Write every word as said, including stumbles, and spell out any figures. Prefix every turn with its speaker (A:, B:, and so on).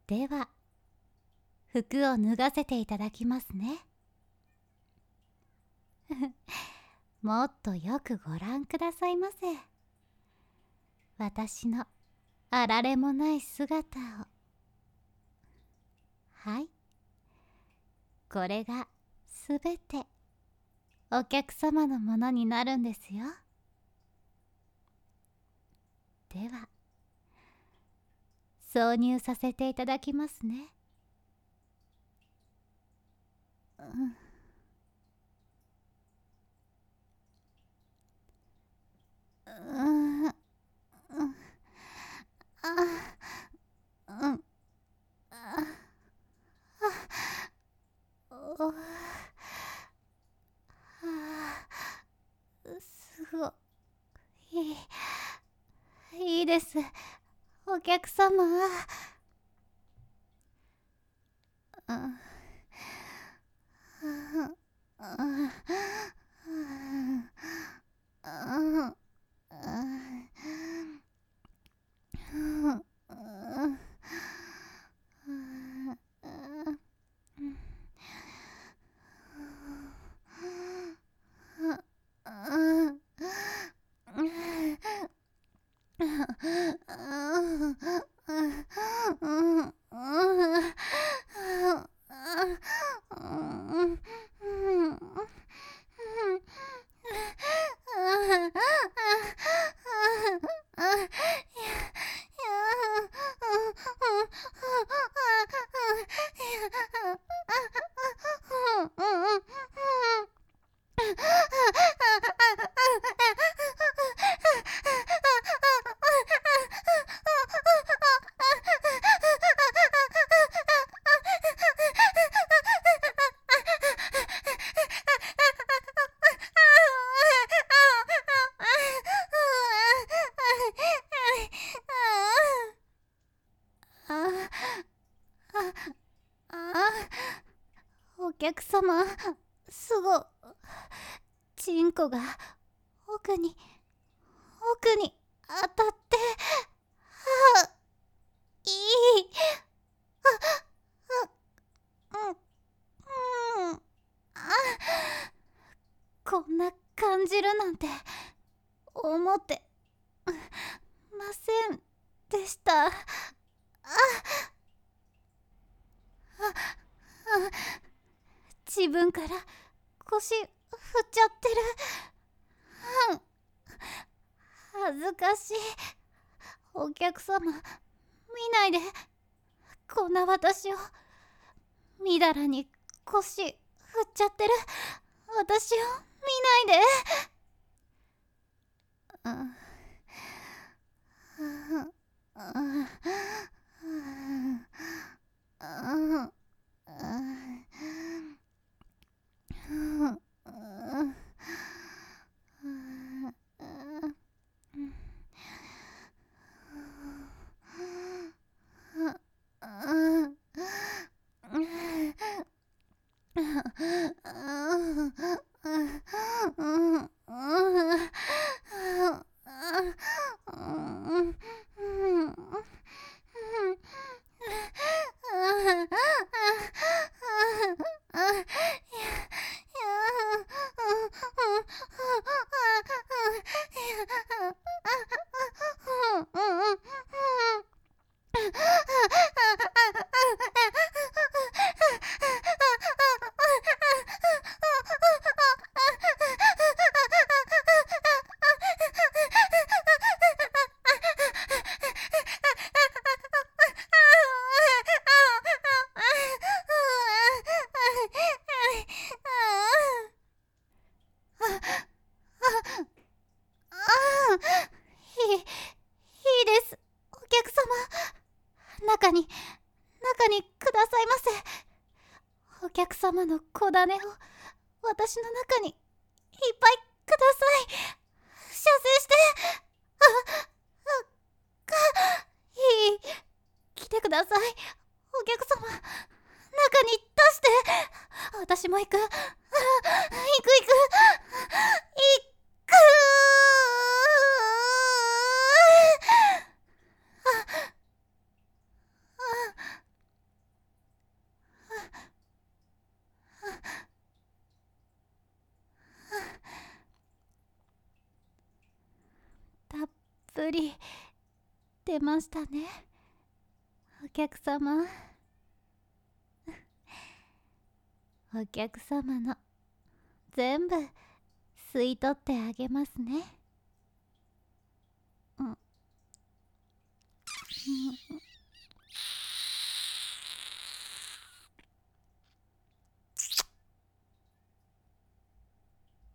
A: では、服を脱がせていただきますね。もっとよくご覧くださいませ。私のあられもない姿を。はい。これがすべてお客様のものになるんですよ。では、挿入させていただきますね。うん。うん。うん。あ、うん。あ、お、はあ、すごい、いいです。お客様。うん。お客様、すご、チンコが奥に、奥に当たって、はあ、いい。あ、あ、うん、うん。あ、こんな感じるなんて思ってませんでした。あ、あ、あ、自分から腰振っちゃってる。うん、恥ずかしい。お客様、見ないで。こんな私をみだらに腰振っちゃってる私を見ないで。うん、うん、うん、うん、うん、いい、いいです。お客様、中に、中にくださいませ。お客様の小種を私の中にいっぱいください。射精して。あ、あ、か、いい。来てください。お客様、中に出して。私も行く。あ、行く行く。行く。あ、あ、 ぷり出ましたね、お客様。お客様の全部吸い取ってあげますね。うん、うん